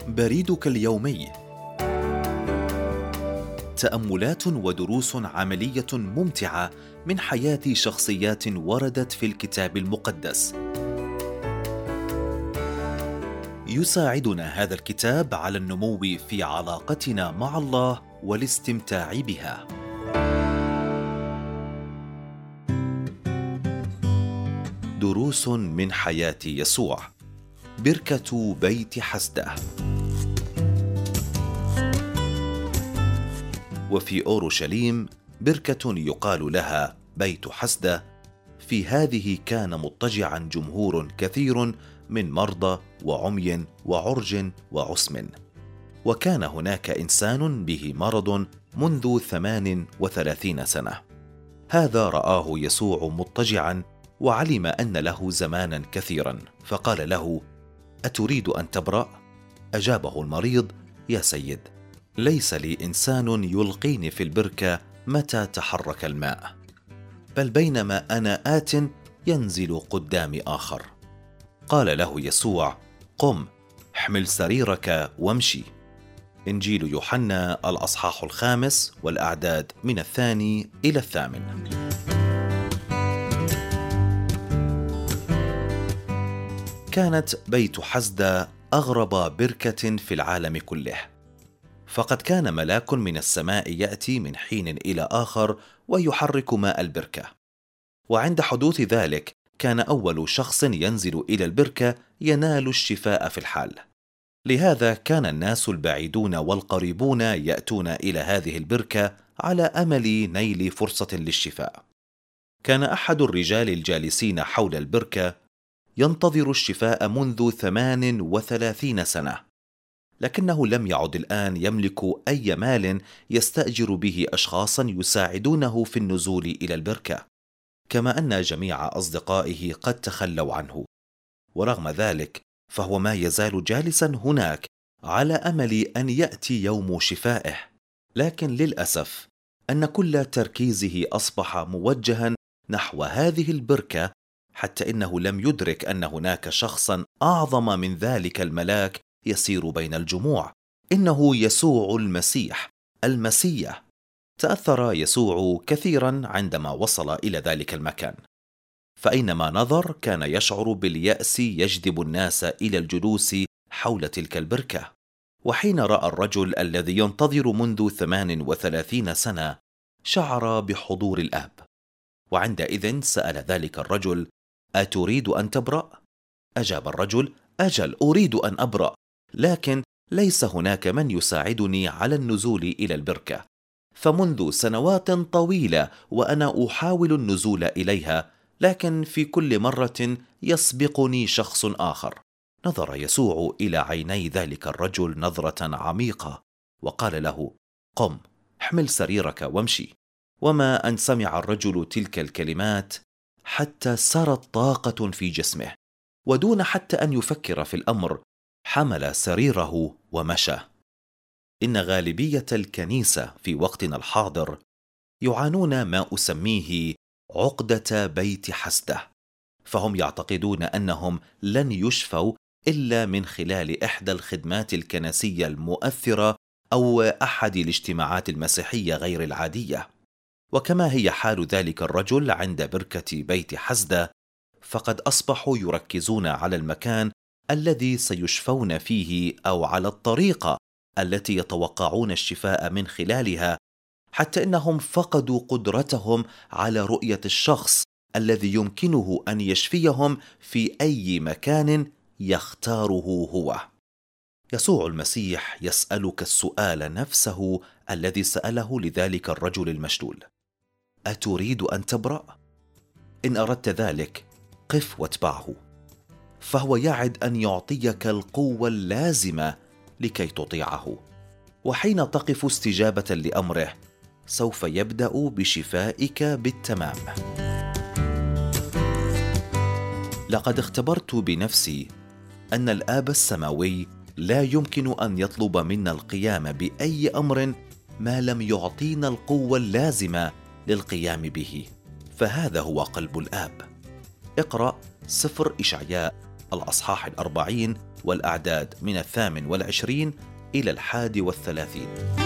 بريدك اليومي. تأملات ودروس عملية ممتعة من حياة شخصيات وردت في الكتاب المقدس. يساعدنا هذا الكتاب على النمو في علاقتنا مع الله والاستمتاع بها. دروس من حياة يسوع. بركة بيت حسدة. وفي أورشليم بركة يقال لها بيت حسدة، في هذه كان مضطجعا جمهور كثير من مرضى وعمي وعرج وعسم. وكان هناك إنسان به مرض منذ 38 سنة. هذا رآه يسوع مضطجعا وعلم أن له زمانا كثيرا، فقال له: أتريد أن تبرأ؟ أجابه المريض: يا سيد، ليس لي إنسان يلقيني في البركة متى تحرك الماء، بل بينما أنا آت ينزل قدامي آخر. قال له يسوع: قم، احمل سريرك وامشي. إنجيل يوحنا الأصحاح 5 والأعداد من 2 إلى 8. كانت بيت حسدة أغرب بركة في العالم كله، فقد كان ملاك من السماء يأتي من حين إلى آخر ويحرك ماء البركة، وعند حدوث ذلك كان أول شخص ينزل إلى البركة ينال الشفاء في الحال. لهذا كان الناس البعيدون والقريبون يأتون إلى هذه البركة على أمل نيل فرصة للشفاء. كان أحد الرجال الجالسين حول البركة ينتظر الشفاء منذ 38 سنة، لكنه لم يعد الآن يملك أي مال يستأجر به أشخاصا يساعدونه في النزول إلى البركة، كما أن جميع أصدقائه قد تخلوا عنه. ورغم ذلك فهو ما يزال جالسا هناك على أمل أن يأتي يوم شفائه، لكن للأسف أن كل تركيزه أصبح موجها نحو هذه البركة، حتى إنه لم يدرك أن هناك شخصا أعظم من ذلك الملاك يسير بين الجموع. إنه يسوع المسيح، المسيح. تأثر يسوع كثيرا عندما وصل إلى ذلك المكان، فأينما نظر كان يشعر باليأس يجذب الناس إلى الجلوس حول تلك البركة. وحين رأى الرجل الذي ينتظر منذ 38 سنة شعر بحضور الآب، وعندئذ سأل ذلك الرجل: أتريد أن تبرأ؟ أجاب الرجل: أجل، أريد أن أبرأ، لكن ليس هناك من يساعدني على النزول إلى البركة، فمنذ سنوات طويلة وأنا أحاول النزول إليها، لكن في كل مرة يسبقني شخص آخر. نظر يسوع إلى عيني ذلك الرجل نظرة عميقة وقال له: قم، احمل سريرك وامشي. وما أن سمع الرجل تلك الكلمات حتى سرت طاقة في جسمه، ودون حتى أن يفكر في الأمر حمل سريره ومشى. إن غالبية الكنيسة في وقتنا الحاضر يعانون ما أسميه عقدة بيت حسدة، فهم يعتقدون أنهم لن يشفوا إلا من خلال إحدى الخدمات الكنسية المؤثرة أو أحد الاجتماعات المسيحية غير العادية. وكما هي حال ذلك الرجل عند بركة بيت حسدة، فقد أصبحوا يركزون على المكان الذي سيشفون فيه أو على الطريقة التي يتوقعون الشفاء من خلالها، حتى إنهم فقدوا قدرتهم على رؤية الشخص الذي يمكنه أن يشفيهم في أي مكان يختاره هو. يسوع المسيح يسألك السؤال نفسه الذي سأله لذلك الرجل المشلول: أتريد أن تبرأ؟ إن أردت ذلك قف واتبعه، فهو يعد أن يعطيك القوة اللازمة لكي تطيعه. وحين تقف استجابة لأمره سوف يبدأ بشفائك بالتمام. لقد اختبرت بنفسي أن الآب السماوي لا يمكن أن يطلب منا القيام بأي أمر ما لم يعطينا القوة اللازمة للقيام به، فهذا هو قلب الآب. اقرأ سفر إشعياء الأصحاح 40 والأعداد من 28 إلى 31.